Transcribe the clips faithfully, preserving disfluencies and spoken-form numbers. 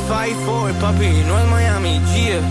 five four, papi, no es Miami, yeah.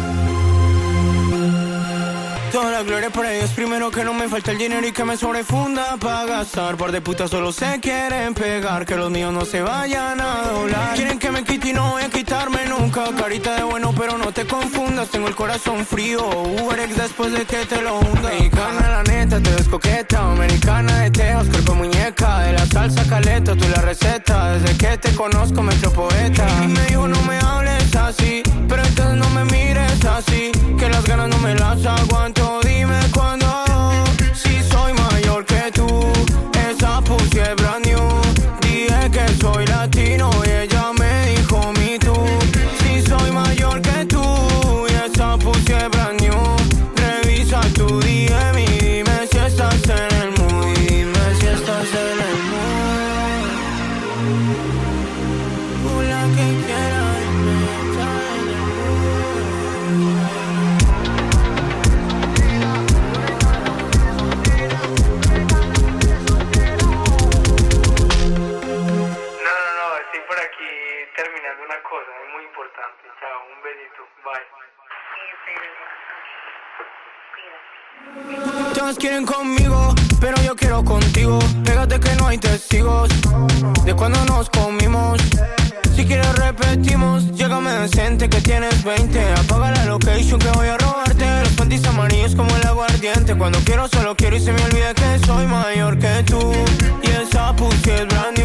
Toda la gloria para Dios, primero que no me falta el dinero y que me sobrefunda pa' gastar. Par de putas solo se quieren pegar, que los míos no se vayan a doblar. Quieren que me quite y no voy a quitarme nunca. Carita de bueno pero no te confundas, tengo el corazón frío, Uberex después de que te lo hunda. Mexicana la neta, te ves coqueta, americana de Texas, cuerpo muñeca, de la salsa caleta, tú la receta, desde que te conozco me creo poeta. Y me dijo no me hables así, pero entonces no me mires así, que las ganas no me las aguanto. Dime cuándo, si soy mayor que tú. Esa pussy es brand new. Dije que soy latino y ella me dijo me too. Si soy mayor que tú y esa pussy es brand new. Revisa tu D M y dime si estás en el mood. Dime si estás en el mood. Tú la que quieras, dime si estás en el mood. Terminando una cosa, es muy importante. Chao, un besito, bye. Todos quieren conmigo, pero yo quiero contigo. Pégate que no hay testigos de cuando nos comimos. Si quieres repetimos, llégame decente que tienes veinte. Apaga la location que voy a robarte. Los panties amarillos como el aguardiente. Cuando quiero solo quiero y se me olvida que soy mayor que tú. Y esa pussy es brand